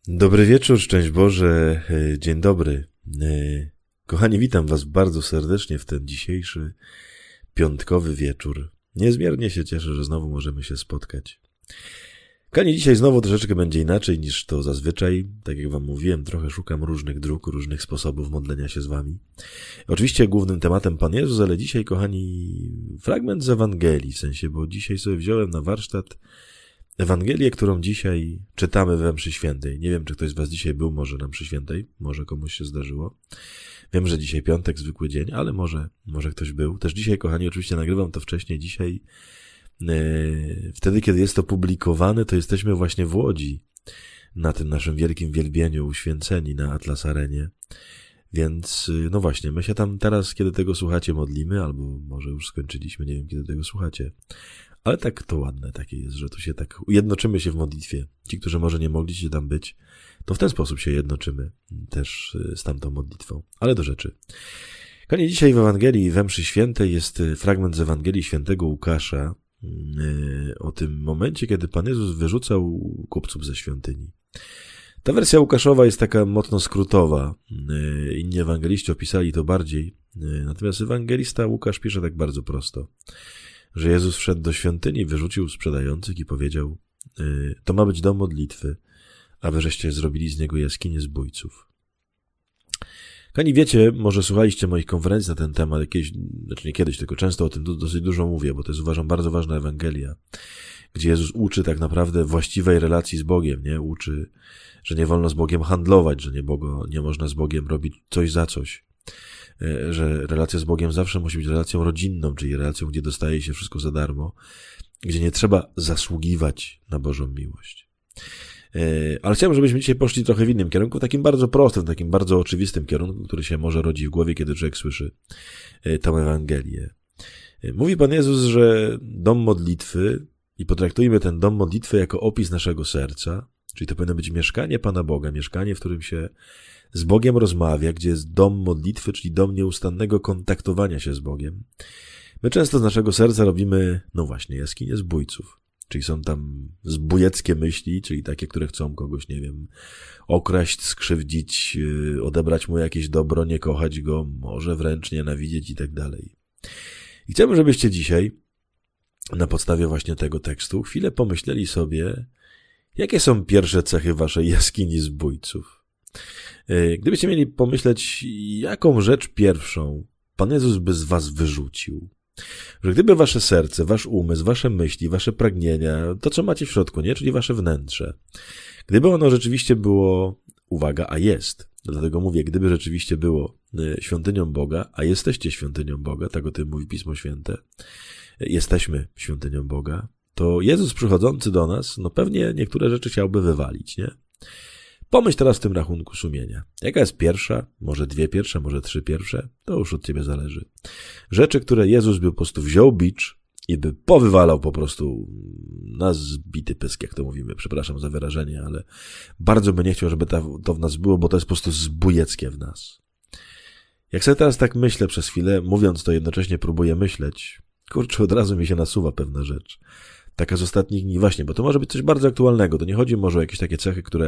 Dobry wieczór, szczęść Boże, dzień dobry. Kochani, witam Was bardzo serdecznie w ten dzisiejszy piątkowy wieczór. Niezmiernie się cieszę, że znowu możemy się spotkać. Kochani, dzisiaj znowu troszeczkę będzie inaczej niż to zazwyczaj. Tak jak Wam mówiłem, trochę szukam różnych dróg, różnych sposobów modlenia się z Wami. Oczywiście głównym tematem Pan Jezus, ale dzisiaj, kochani, fragment z Ewangelii, w sensie, bo dzisiaj sobie wziąłem na warsztat Ewangelię, którą dzisiaj czytamy we mszy świętej. Nie wiem, czy ktoś z Was dzisiaj był może na mszy świętej, może komuś się zdarzyło. Wiem, że dzisiaj piątek, zwykły dzień, ale może ktoś był. Też dzisiaj, kochani, oczywiście nagrywam to wcześniej. Dzisiaj, wtedy, kiedy jest to publikowane, to jesteśmy właśnie w Łodzi na tym naszym wielkim wielbieniu, uświęceni na Atlas Arenie. Więc, no właśnie, my się tam teraz, kiedy tego słuchacie, modlimy, albo może już skończyliśmy, nie wiem, kiedy tego słuchacie. Ale tak to ładne takie jest, że tu się tak jednoczymy się w modlitwie. Ci, którzy może nie mogliście tam być, to w ten sposób się jednoczymy też z tamtą modlitwą. Ale do rzeczy. Kochani, dzisiaj w Ewangelii we mszy świętej jest fragment z Ewangelii świętego Łukasza o tym momencie, kiedy Pan Jezus wyrzucał kupców ze świątyni. Ta wersja Łukaszowa jest taka mocno skrótowa. Inni ewangeliści opisali to bardziej. Natomiast ewangelista Łukasz pisze tak bardzo prosto, że Jezus wszedł do świątyni, wyrzucił sprzedających i powiedział: to ma być dom modlitwy, a wy żeście zrobili z niego jaskinię zbójców. Kochani, wiecie, może słuchaliście moich konferencji na ten temat, znaczy nie kiedyś, tylko często o tym dosyć dużo mówię, bo to jest, uważam, bardzo ważna Ewangelia, gdzie Jezus uczy tak naprawdę właściwej relacji z Bogiem, nie? Uczy, że nie wolno z Bogiem handlować, że nie można z Bogiem robić coś za coś, że relacja z Bogiem zawsze musi być relacją rodzinną, czyli relacją, gdzie dostaje się wszystko za darmo, gdzie nie trzeba zasługiwać na Bożą miłość. Ale chciałbym, żebyśmy dzisiaj poszli trochę w innym kierunku, takim bardzo prostym, takim bardzo oczywistym kierunku, który się może rodzi w głowie, kiedy człowiek słyszy tę Ewangelię. Mówi Pan Jezus, że dom modlitwy, i potraktujmy ten dom modlitwy jako opis naszego serca, czyli to powinno być mieszkanie Pana Boga, mieszkanie, w którym się z Bogiem rozmawia, gdzie jest dom modlitwy, czyli dom nieustannego kontaktowania się z Bogiem. My często z naszego serca robimy, no właśnie, jaskinie zbójców. Czyli są tam zbójeckie myśli, czyli takie, które chcą kogoś, nie wiem, okraść, skrzywdzić, odebrać mu jakieś dobro, nie kochać go, może wręcz nienawidzieć i tak dalej. I chciałbym, żebyście dzisiaj, na podstawie właśnie tego tekstu, chwilę pomyśleli sobie, jakie są pierwsze cechy waszej jaskini zbójców. Gdybyście mieli pomyśleć, jaką rzecz pierwszą Pan Jezus by z was wyrzucił, że gdyby wasze serce, wasz umysł, wasze myśli, wasze pragnienia, to co macie w środku, nie, czyli wasze wnętrze, gdyby ono rzeczywiście było, uwaga, a jest, dlatego mówię, gdyby rzeczywiście było świątynią Boga, a jesteście świątynią Boga, tak o tym mówi Pismo Święte, jesteśmy świątynią Boga, to Jezus przychodzący do nas, no pewnie niektóre rzeczy chciałby wywalić, nie? Pomyśl teraz w tym rachunku sumienia. Jaka jest pierwsza, może dwie pierwsze, może trzy pierwsze? To już od ciebie zależy. Rzeczy, które Jezus by po prostu wziął bicz i by powywalał po prostu na zbity pysk, jak to mówimy. Przepraszam za wyrażenie, ale bardzo by nie chciał, żeby to w nas było, bo to jest po prostu zbójeckie w nas. Jak sobie teraz tak myślę przez chwilę, mówiąc to jednocześnie próbuję myśleć, kurczę, od razu mi się nasuwa pewna rzecz. Taka z ostatnich dni właśnie, bo to może być coś bardzo aktualnego. To nie chodzi może o jakieś takie cechy, które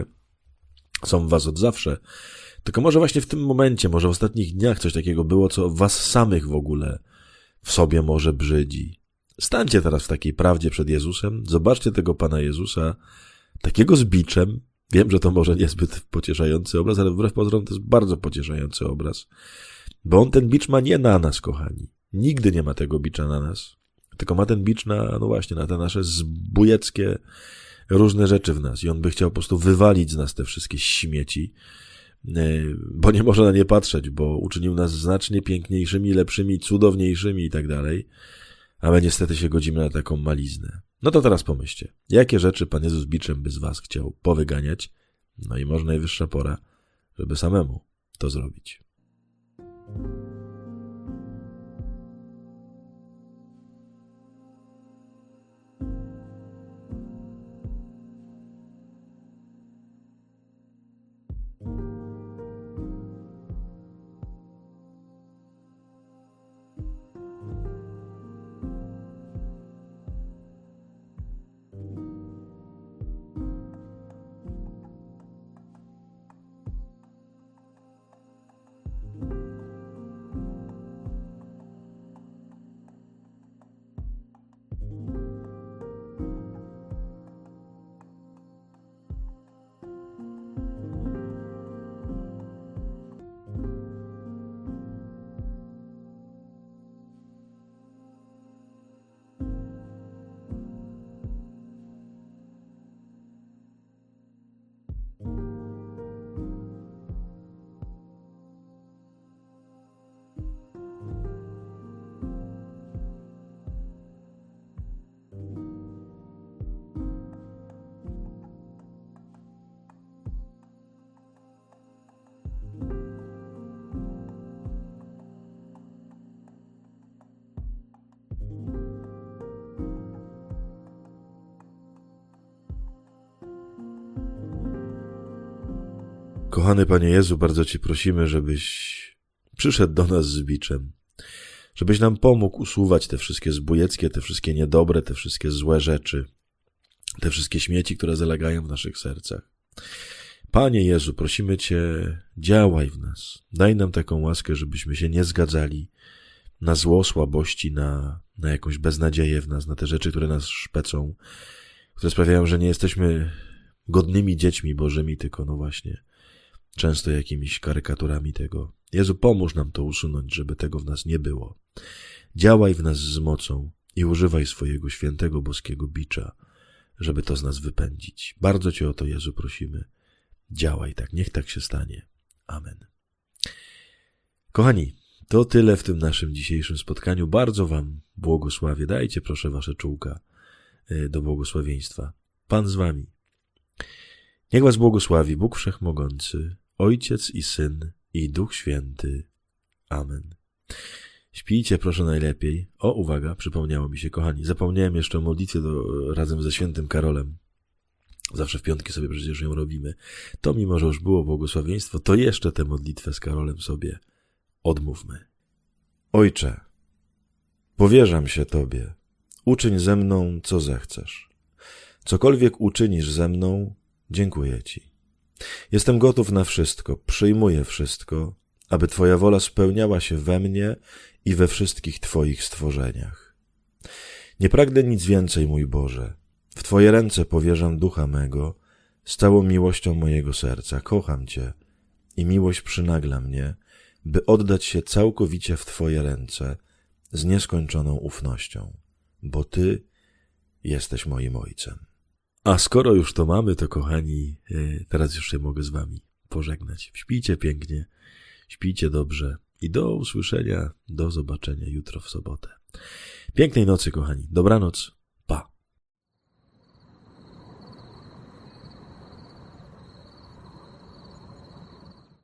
są w was od zawsze, tylko może właśnie w tym momencie, może w ostatnich dniach coś takiego było, co was samych w ogóle w sobie może brzydzi. Stańcie teraz w takiej prawdzie przed Jezusem, zobaczcie tego Pana Jezusa, takiego z biczem. Wiem, że to może niezbyt pocieszający obraz, ale wbrew pozorom to jest bardzo pocieszający obraz, bo on ten bicz ma nie na nas, kochani. Nigdy nie ma tego bicza na nas, tylko ma ten bicz na, no właśnie, na te nasze zbójeckie różne rzeczy w nas i on by chciał po prostu wywalić z nas te wszystkie śmieci, bo nie można na nie patrzeć, bo uczynił nas znacznie piękniejszymi, lepszymi, cudowniejszymi i tak dalej, a my niestety się godzimy na taką maliznę. No to teraz pomyślcie, jakie rzeczy Pan Jezus biczem by z was chciał powyganiać, no i może najwyższa pora, żeby samemu to zrobić. Kochany Panie Jezu, bardzo Cię prosimy, żebyś przyszedł do nas z biczem, żebyś nam pomógł usuwać te wszystkie zbójeckie, te wszystkie niedobre, te wszystkie złe rzeczy, te wszystkie śmieci, które zalegają w naszych sercach. Panie Jezu, prosimy Cię, działaj w nas. Daj nam taką łaskę, żebyśmy się nie zgadzali na zło, słabości, na jakąś beznadzieję w nas, na te rzeczy, które nas szpecą, które sprawiają, że nie jesteśmy godnymi dziećmi Bożymi, tylko no właśnie często jakimiś karykaturami tego. Jezu, pomóż nam to usunąć, żeby tego w nas nie było. Działaj w nas z mocą i używaj swojego świętego boskiego bicza, żeby to z nas wypędzić. Bardzo Cię o to, Jezu, prosimy. Działaj tak, niech tak się stanie. Amen. Kochani, to tyle w tym naszym dzisiejszym spotkaniu. Bardzo Wam błogosławię. Dajcie proszę Wasze czułka do błogosławieństwa. Pan z Wami. Niech Was błogosławi Bóg Wszechmogący, Ojciec i Syn i Duch Święty. Amen. Śpijcie proszę najlepiej. O, uwaga, przypomniało mi się, kochani. Zapomniałem jeszcze o modlitwie razem ze świętym Karolem. Zawsze w piątki sobie przecież ją robimy. To mimo, że już było błogosławieństwo, to jeszcze tę modlitwę z Karolem sobie odmówmy. Ojcze, powierzam się Tobie. Uczyń ze mną, co zechcesz. Cokolwiek uczynisz ze mną, dziękuję Ci. Jestem gotów na wszystko, przyjmuję wszystko, aby Twoja wola spełniała się we mnie i we wszystkich Twoich stworzeniach. Nie pragnę nic więcej, mój Boże. W Twoje ręce powierzam ducha mego z całą miłością mojego serca. Kocham Cię i miłość przynagla mnie, by oddać się całkowicie w Twoje ręce z nieskończoną ufnością, bo Ty jesteś moim Ojcem. A skoro już to mamy, to kochani, teraz już się mogę z Wami pożegnać. Śpijcie pięknie, śpijcie dobrze i do usłyszenia, do zobaczenia jutro w sobotę. Pięknej nocy, kochani. Dobranoc.